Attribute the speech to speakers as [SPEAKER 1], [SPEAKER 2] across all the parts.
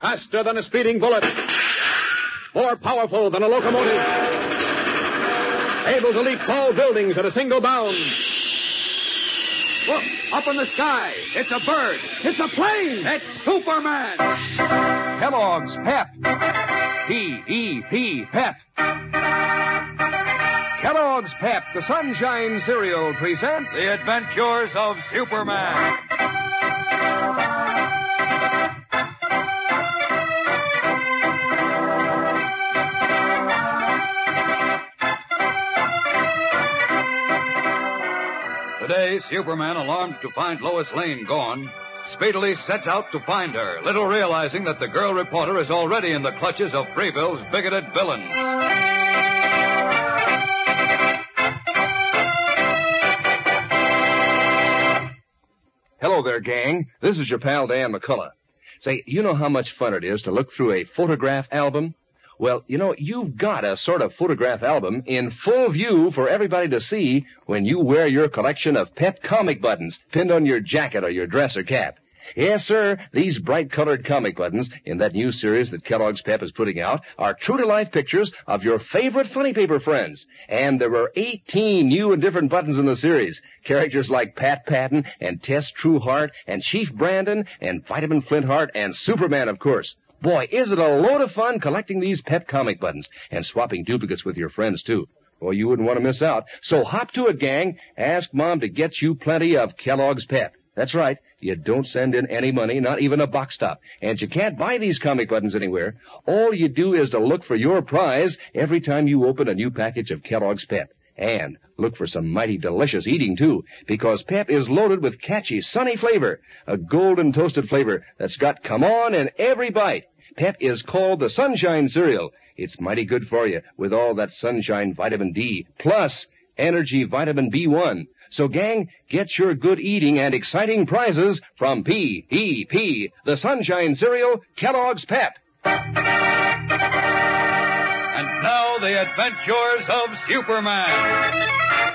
[SPEAKER 1] Faster than a speeding bullet. More powerful than a locomotive. Able to leap tall buildings at a single bound. Look, up in the sky. It's a bird.
[SPEAKER 2] It's a plane.
[SPEAKER 1] It's Superman.
[SPEAKER 3] Kellogg's Pep. P-E-P, Pep. Kellogg's Pep, the Sunshine Cereal, presents
[SPEAKER 4] The Adventures of Superman. Today, Superman, alarmed to find Lois Lane gone, speedily sets out to find her, little realizing that the girl reporter is already in the clutches of Freeville's bigoted villains.
[SPEAKER 3] Hello there, gang. This is your pal Dan McCullough. Say, you know how much fun it is to look through a photograph album? Well, you know, you've got a sort of photograph album in full view for everybody to see when you wear your collection of Pep comic buttons pinned on your jacket or your dress or cap. Yes, sir, these bright-colored comic buttons in that new series that Kellogg's Pep is putting out are true-to-life pictures of your favorite funny paper friends. And there are 18 new and different buttons in the series. Characters like Pat Patton and Tess Trueheart and Chief Brandon and Vitamin Flintheart and Superman, of course. Boy, is it a load of fun collecting these Pep comic buttons and swapping duplicates with your friends, too. Boy, you wouldn't want to miss out. So hop to it, gang. Ask Mom to get you plenty of Kellogg's Pep. That's right. You don't send in any money, not even a box top. And you can't buy these comic buttons anywhere. All you do is to look for your prize every time you open a new package of Kellogg's Pep. And look for some mighty delicious eating, too, because Pep is loaded with catchy, sunny flavor, a golden toasted flavor that's got come on in every bite. Pep is called the Sunshine Cereal. It's mighty good for you with all that sunshine vitamin D, plus energy vitamin B1. So, gang, get your good eating and exciting prizes from P-E-P, the Sunshine Cereal, Kellogg's Pep.
[SPEAKER 4] And now, the Adventures of Superman.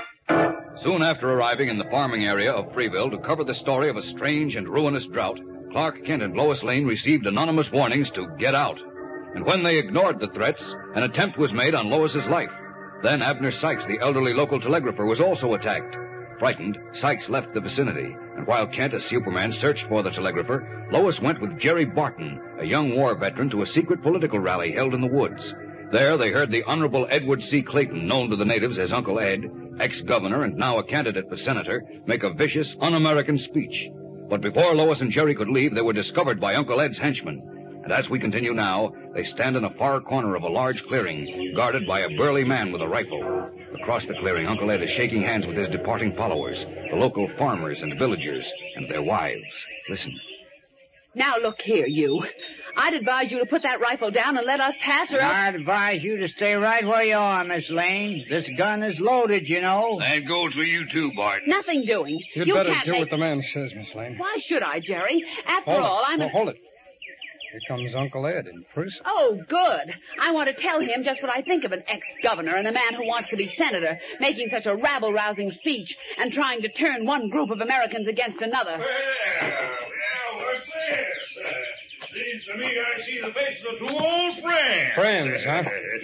[SPEAKER 4] Soon after arriving in the farming area of Freeville to cover the story of a strange and ruinous drought, Clark Kent and Lois Lane received anonymous warnings to get out. And when they ignored the threats, an attempt was made on Lois's life. Then Abner Sykes, the elderly local telegrapher, was also attacked. Frightened, Sykes left the vicinity, and while Kent, as Superman, searched for the telegrapher, Lois went with Jerry Barton, a young war veteran, to a secret political rally held in the woods. There they heard the Honorable Edward C. Clayton, known to the natives as Uncle Ed, ex-governor and now a candidate for senator, make a vicious, un-American speech. But before Lois and Jerry could leave, they were discovered by Uncle Ed's henchmen. And as we continue now, they stand in a far corner of a large clearing, guarded by a burly man with a rifle. Across the clearing, Uncle Ed is shaking hands with his departing followers, the local farmers and villagers, and their wives. Listen.
[SPEAKER 5] Now, look here, you. I'd advise you to put that rifle down and let us pass, or else...
[SPEAKER 2] I'd advise you to stay right where you are, Miss Lane. This gun is loaded, you know.
[SPEAKER 6] That goes for you, too, Barton.
[SPEAKER 5] Nothing doing.
[SPEAKER 7] You'd better do what the man says, Miss Lane.
[SPEAKER 5] Why should I, Jerry? After
[SPEAKER 7] Hold
[SPEAKER 5] all,
[SPEAKER 7] it.
[SPEAKER 5] I'm...
[SPEAKER 7] No, hold it. Here comes Uncle Ed in person.
[SPEAKER 5] Oh, good. I want to tell him just what I think of an ex-governor and a man who wants to be senator, making such a rabble-rousing speech and trying to turn one group of Americans against another.
[SPEAKER 6] Well, what's this? Seems to me I see the faces of two old friends.
[SPEAKER 7] Friends, huh?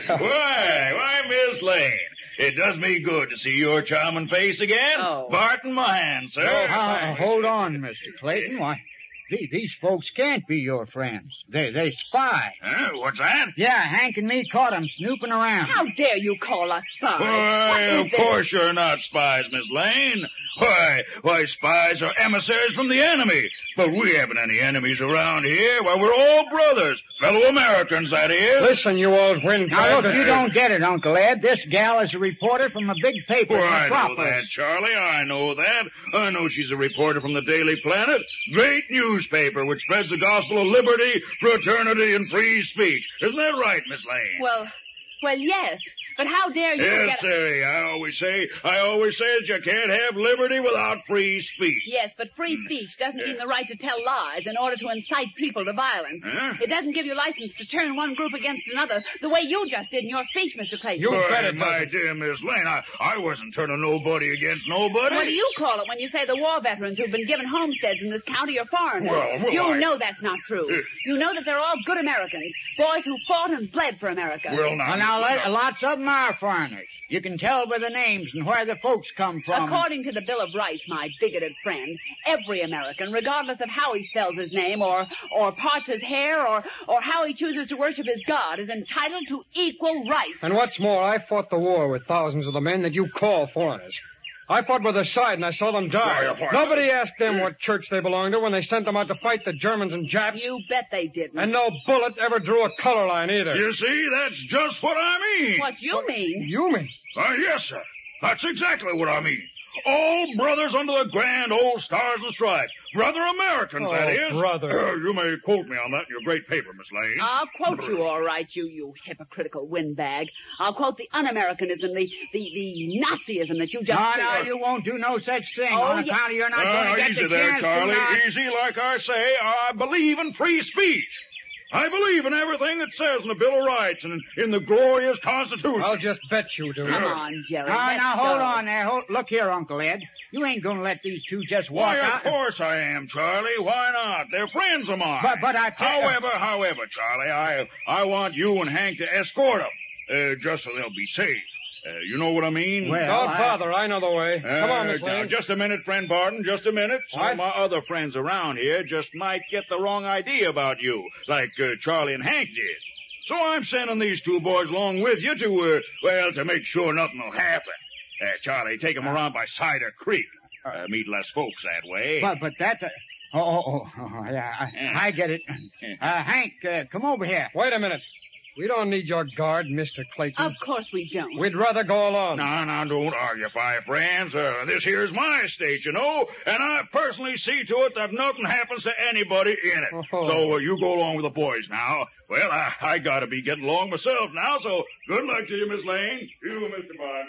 [SPEAKER 6] Why, Miss Lane. It does me good to see your charming face again.
[SPEAKER 5] Oh.
[SPEAKER 6] Barton, my hand, sir.
[SPEAKER 2] Hold on, Mr. Clayton. Why, these folks can't be your friends. They spy.
[SPEAKER 6] Huh? What's that?
[SPEAKER 2] Yeah, Hank and me caught them snooping around.
[SPEAKER 5] How dare you call us spies?
[SPEAKER 6] Why,
[SPEAKER 5] What is
[SPEAKER 6] of
[SPEAKER 5] this?
[SPEAKER 6] course you're not spies, Miss Lane. Why, spies are emissaries from the enemy. But we haven't any enemies around here. Why, we're all brothers, fellow Americans, that is.
[SPEAKER 7] Listen, you old wind.
[SPEAKER 2] Now, look, you don't get it, Uncle Ed. This gal is a reporter from a big paper in
[SPEAKER 6] Well, I know
[SPEAKER 2] Metropolis.
[SPEAKER 6] that, Charlie. I know that. I know she's a reporter from the Daily Planet. Great newspaper which spreads the gospel of liberty, fraternity, and free speech. Isn't that right, Miss Lane?
[SPEAKER 5] Well, yes. But how dare you
[SPEAKER 6] Yes, sir. I always say that you can't have liberty without free speech.
[SPEAKER 5] Yes, but free speech doesn't mean the right to tell lies in order to incite people to violence.
[SPEAKER 6] Huh?
[SPEAKER 5] It doesn't give you license to turn one group against another the way you just did in your speech, Mr. Clayton.
[SPEAKER 7] You
[SPEAKER 6] Boy,
[SPEAKER 7] bet it
[SPEAKER 6] my
[SPEAKER 7] doesn't.
[SPEAKER 6] dear Miss Lane, I wasn't turning nobody against nobody.
[SPEAKER 5] What do you call it when you say the war veterans who've been given homesteads in this county are foreigners?
[SPEAKER 6] Well,
[SPEAKER 5] you know that's not true. You know that they're all good Americans, boys who fought and bled for America.
[SPEAKER 6] Well,
[SPEAKER 2] Lots of them are foreigners. You can tell by the names and where the folks come from.
[SPEAKER 5] According to the Bill of Rights, my bigoted friend, every American, regardless of how he spells his name or parts his hair or how he chooses to worship his God, is entitled to equal rights.
[SPEAKER 7] And what's more, I fought the war with thousands of the men that you call foreigners. I fought with their side and I saw them die. Nobody asked them what church they belonged to when they sent them out to fight the Germans and Japs.
[SPEAKER 5] You bet they didn't.
[SPEAKER 7] And no bullet ever drew a color line either.
[SPEAKER 6] You see, that's just what I mean.
[SPEAKER 5] What you mean?
[SPEAKER 7] You mean?
[SPEAKER 6] Yes, sir. That's exactly what I mean. All brothers under the grand old Stars and Stripes. Brother Americans, that is.
[SPEAKER 7] Brother.
[SPEAKER 6] You may quote me on that in your great paper, Miss Lane.
[SPEAKER 5] I'll quote you, all right, you hypocritical windbag. I'll quote the un-Americanism, the Nazism that you just
[SPEAKER 2] No, you won't do no such thing.
[SPEAKER 5] Oh,
[SPEAKER 2] On account of you're not going to get
[SPEAKER 6] Easy
[SPEAKER 2] the
[SPEAKER 6] there,
[SPEAKER 2] chance
[SPEAKER 6] Charlie.
[SPEAKER 2] to not...
[SPEAKER 6] Easy, like I say, I believe in free speech. I believe in everything that says in the Bill of Rights and in the glorious Constitution.
[SPEAKER 7] I'll just bet you do.
[SPEAKER 5] Come on, Jerry.
[SPEAKER 2] Now,
[SPEAKER 5] let's
[SPEAKER 2] hold
[SPEAKER 5] go.
[SPEAKER 2] on there. Look here, Uncle Ed. You ain't going to let these two just walk
[SPEAKER 6] Why, of
[SPEAKER 2] out.
[SPEAKER 6] course I am, Charlie. Why not? They're friends of mine.
[SPEAKER 2] But I tell you...
[SPEAKER 6] However, Charlie, I want you and Hank to escort them, just so they'll be safe. You know what I mean?
[SPEAKER 2] Well,
[SPEAKER 7] Don't bother. I know the way. Come on, Miss
[SPEAKER 6] now,
[SPEAKER 7] Lane.
[SPEAKER 6] just a minute, friend Barton. Just a minute. Some
[SPEAKER 7] What?
[SPEAKER 6] of my other friends around here just might get the wrong idea about you, like Charlie and Hank did. So I'm sending these two boys along with you to make sure nothing will happen. Charlie, take them around by Cider Creek. Meet less folks that way.
[SPEAKER 2] But that... yeah, I get it. Hank, come over here.
[SPEAKER 7] Wait a minute. We don't need your guard, Mr. Clayton.
[SPEAKER 5] Of course we don't.
[SPEAKER 7] We'd rather go alone.
[SPEAKER 6] Now, don't argue, five friends. This here's my state, you know, and I personally see to it that nothing happens to anybody in it.
[SPEAKER 7] Oh.
[SPEAKER 6] So you go along with the boys now. Well, I gotta be getting along myself now, so good luck to you, Miss Lane. You, Mr. Barton.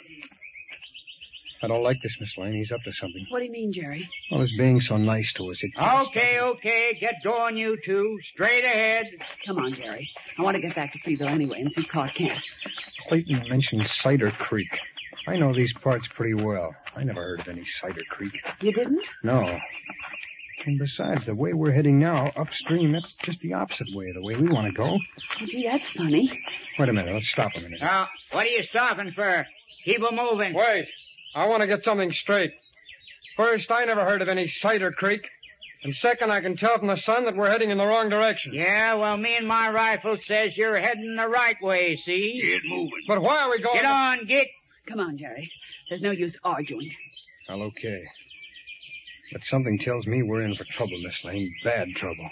[SPEAKER 7] I don't like this, Miss Lane. He's up to something.
[SPEAKER 5] What do you mean, Jerry?
[SPEAKER 7] Well, he's being so nice to us. It just
[SPEAKER 2] Okay. Get going, you two. Straight ahead.
[SPEAKER 5] Come on, Jerry. I want to get back to Freeville anyway and see Clark Kent.
[SPEAKER 7] Clayton mentioned Cider Creek. I know these parts pretty well. I never heard of any Cider Creek.
[SPEAKER 5] You didn't?
[SPEAKER 7] No. And besides, the way we're heading now, upstream, that's just the opposite way of the way we want to go.
[SPEAKER 5] Oh, gee, that's funny.
[SPEAKER 7] Wait a minute. Let's stop a minute.
[SPEAKER 2] Now, what are you stopping for? Keep 'em moving.
[SPEAKER 7] Wait. I want to get something straight. First, I never heard of any Cider Creek. And second, I can tell from the sun that we're heading in the wrong direction.
[SPEAKER 2] Yeah, well, me and my rifle says you're heading the right way, see?
[SPEAKER 6] Get moving.
[SPEAKER 7] But why are we going...
[SPEAKER 2] Get on, Git.
[SPEAKER 5] Come on, Jerry. There's no use arguing.
[SPEAKER 7] Well, okay. But something tells me we're in for trouble, Miss Lane. Bad trouble.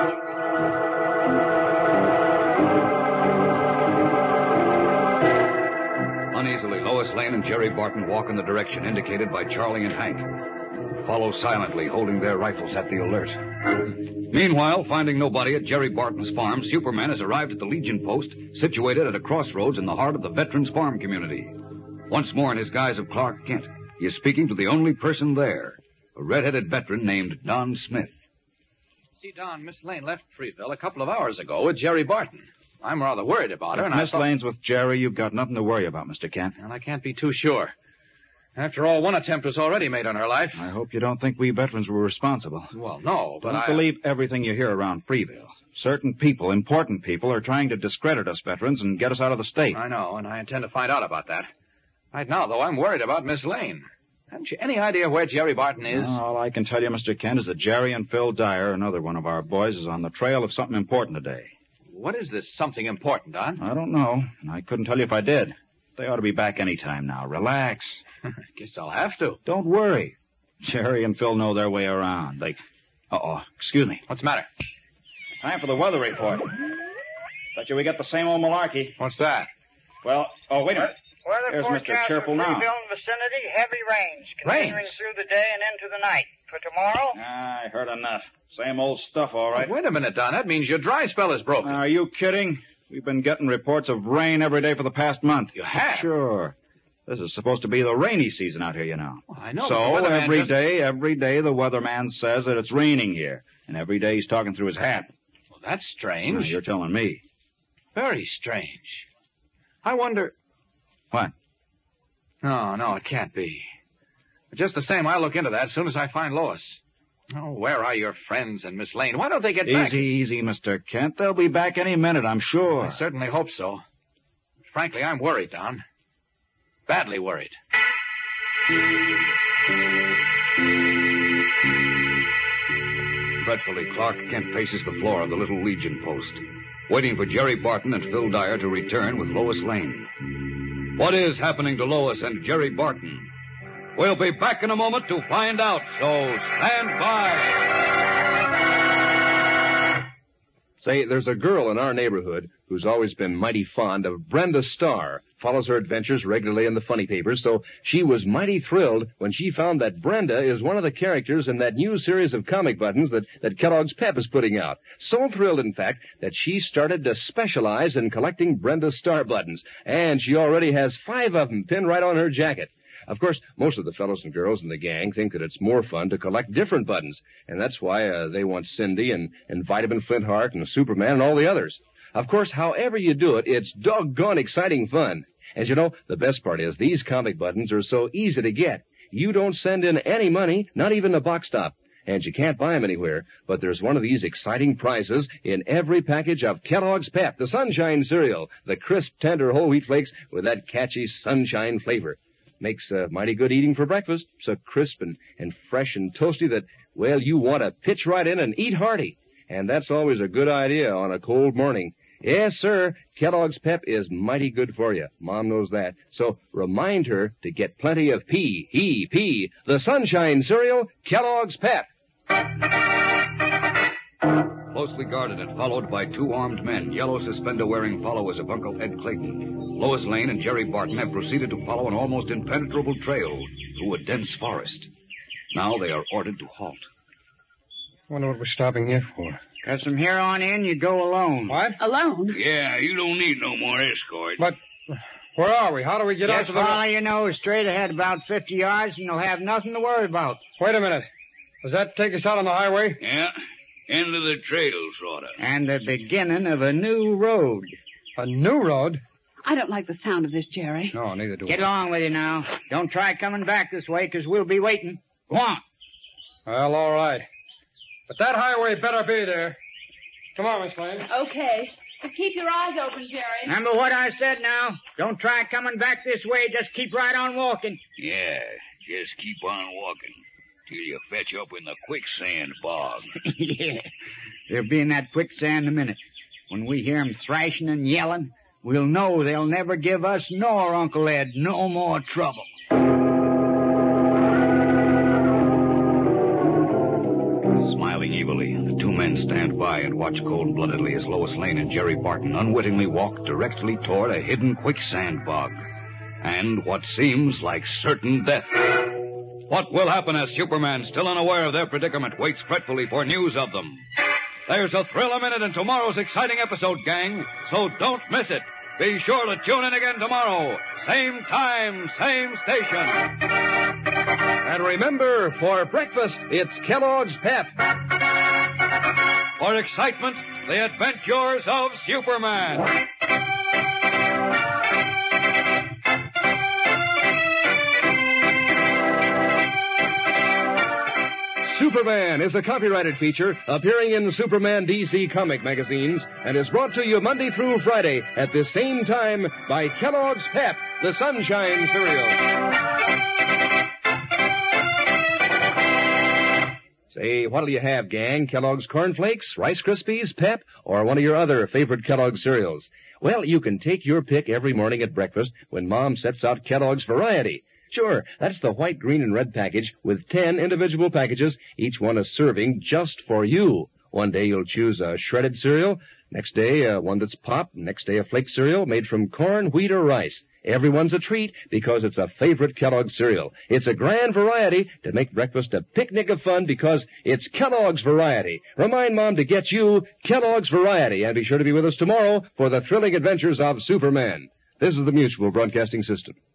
[SPEAKER 4] Uneasily, Lois Lane and Jerry Barton walk in the direction indicated by Charlie and Hank, who follow silently, holding their rifles at the alert. Meanwhile, finding nobody at Jerry Barton's farm, Superman has arrived at the Legion post, situated at a crossroads in the heart of the Veterans Farm community. Once more in his guise of Clark Kent, he is speaking to the only person there, a red-headed veteran named Don Smith.
[SPEAKER 8] See, Don, Miss Lane left Freeville a couple of hours ago with Jerry Barton. I'm rather worried about her, and
[SPEAKER 1] Miss Lane's with Jerry, you've got nothing to worry about, Mr. Kent.
[SPEAKER 8] Well, I can't be too sure. After all, one attempt was already made on her life.
[SPEAKER 1] I hope you don't think we veterans were responsible.
[SPEAKER 8] Well, no, but
[SPEAKER 1] Don't believe everything you hear around Freeville. Certain people, important people, are trying to discredit us veterans and get us out of the state.
[SPEAKER 8] I know, and I intend to find out about that. Right now, though, I'm worried about Miss Lane. Haven't you any idea where Jerry Barton is?
[SPEAKER 1] All I can tell you, Mr. Kent, is that Jerry and Phil Dyer, another one of our boys, is on the trail of something important today.
[SPEAKER 8] What is this something important, Don?
[SPEAKER 1] I don't know, and I couldn't tell you if I did. They ought to be back any time now. Relax.
[SPEAKER 8] Guess I'll have to.
[SPEAKER 1] Don't worry. Jerry and Phil know their way around. Excuse me.
[SPEAKER 8] What's the matter?
[SPEAKER 1] Time for the weather report. Bet you we get the same old malarkey.
[SPEAKER 8] What's that?
[SPEAKER 1] Well, wait a minute.
[SPEAKER 9] Weather
[SPEAKER 1] There's Mr.
[SPEAKER 9] forecast
[SPEAKER 1] Cheerful
[SPEAKER 9] for
[SPEAKER 1] now.
[SPEAKER 9] Freeville and vicinity, heavy rains continuing
[SPEAKER 8] Rains?
[SPEAKER 9] through the day and into the night. For tomorrow,
[SPEAKER 1] I heard enough. Same old stuff, all right.
[SPEAKER 8] Wait a minute, Don. That means your dry spell is broken.
[SPEAKER 1] Are you kidding? We've been getting reports of rain every day for the past month.
[SPEAKER 8] You have?
[SPEAKER 1] Sure. This is supposed to be the rainy season out here, you know.
[SPEAKER 8] Well, I know.
[SPEAKER 1] So every day, the weatherman says that it's raining here. And every day he's talking through his hat.
[SPEAKER 8] Well, that's strange.
[SPEAKER 1] Well, you're telling me.
[SPEAKER 8] Very strange. I wonder...
[SPEAKER 1] What?
[SPEAKER 8] No, it can't be. But just the same, I'll look into that as soon as I find Lois. Oh, where are your friends and Miss Lane? Why don't they get back?
[SPEAKER 1] Easy, Mr. Kent. They'll be back any minute, I'm sure.
[SPEAKER 8] I certainly hope so. Frankly, I'm worried, Don. Badly worried.
[SPEAKER 4] Fretfully, Clark Kent paces the floor of the little Legion post, waiting for Jerry Barton and Phil Dyer to return with Lois Lane. What is happening to Lois and Jerry Barton? We'll be back in a moment to find out, so stand by.
[SPEAKER 3] Say, there's a girl in our neighborhood who's always been mighty fond of Brenda Starr. Follows her adventures regularly in the funny papers, so she was mighty thrilled when she found that Brenda is one of the characters in that new series of comic buttons that Kellogg's Pep is putting out. So thrilled, in fact, that she started to specialize in collecting Brenda Starr buttons, and she already has 5 of them pinned right on her jacket. Of course, most of the fellows and girls in the gang think that it's more fun to collect different buttons, and that's why they want Cindy and Vitamin Flintheart and Superman and all the others. Of course, however you do it, it's doggone exciting fun. As you know, the best part is these comic buttons are so easy to get. You don't send in any money, not even a box top, and you can't buy them anywhere. But there's one of these exciting prizes in every package of Kellogg's Pep, the Sunshine cereal, the crisp, tender whole wheat flakes with that catchy sunshine flavor. Makes mighty good eating for breakfast, so crisp and fresh and toasty that, well, you want to pitch right in and eat hearty. And that's always a good idea on a cold morning. Yes, sir, Kellogg's Pep is mighty good for you. Mom knows that. So remind her to get plenty of P-E-P, the Sunshine cereal, Kellogg's Pep.
[SPEAKER 4] Closely guarded and followed by 2 armed men, yellow suspender-wearing followers of Uncle Ed Clayton, Lois Lane and Jerry Barton have proceeded to follow an almost impenetrable trail through a dense forest. Now they are ordered to halt.
[SPEAKER 7] Wonder what we're stopping here for.
[SPEAKER 2] Because from here on in, you go alone.
[SPEAKER 7] What?
[SPEAKER 5] Alone?
[SPEAKER 6] Yeah, you don't need no more escort.
[SPEAKER 7] But where are we? How do we get out
[SPEAKER 2] Just
[SPEAKER 7] to the...
[SPEAKER 2] follow your nose straight ahead about 50 yards, and you'll have nothing to worry about.
[SPEAKER 7] Wait a minute. Does that take us out on the highway?
[SPEAKER 6] Yeah, end of the trail, sort of.
[SPEAKER 2] And the beginning of a new road.
[SPEAKER 7] A new road?
[SPEAKER 5] I don't like the sound of this, Jerry.
[SPEAKER 7] No, neither do I.
[SPEAKER 2] Get along with you now. Don't try coming back this way, 'cause we'll be waiting. Go on.
[SPEAKER 7] Well, all right. But that highway better be there. Come on, Miss Lane.
[SPEAKER 5] Okay. But keep your eyes open, Jerry.
[SPEAKER 2] Remember what I said now. Don't try coming back this way. Just keep right on walking.
[SPEAKER 6] Yeah, just keep on walking till you fetch up in the quicksand bog.
[SPEAKER 2] Yeah. They'll be in that quicksand in a minute. When we hear 'em thrashing and yelling, we'll know they'll never give us nor Uncle Ed no more trouble.
[SPEAKER 4] Smiling evilly, the 2 men stand by and watch cold-bloodedly as Lois Lane and Jerry Barton unwittingly walk directly toward a hidden quicksand bog, and what seems like certain death. What will happen as Superman, still unaware of their predicament, waits fretfully for news of them? There's a thrill a minute in tomorrow's exciting episode, gang, so don't miss it. Be sure to tune in again tomorrow. Same time, same station.
[SPEAKER 3] And remember, for breakfast, it's Kellogg's Pep.
[SPEAKER 4] For excitement, the adventures of Superman.
[SPEAKER 3] Superman is a copyrighted feature appearing in Superman DC comic magazines and is brought to you Monday through Friday at this same time by Kellogg's Pep, the Sunshine cereal. Say, what'll you have, gang? Kellogg's Corn Flakes, Rice Krispies, Pep, or one of your other favorite Kellogg cereals? Well, you can take your pick every morning at breakfast when Mom sets out Kellogg's Variety. Sure, that's the white, green, and red package with 10 individual packages, each one a serving just for you. One day you'll choose a shredded cereal. Next day, one that's pop. Next day, a flake cereal made from corn, wheat, or rice. Everyone's a treat because it's a favorite Kellogg's cereal. It's a grand variety to make breakfast a picnic of fun because it's Kellogg's Variety. Remind Mom to get you Kellogg's Variety, and be sure to be with us tomorrow for the thrilling adventures of Superman. This is the Mutual Broadcasting System.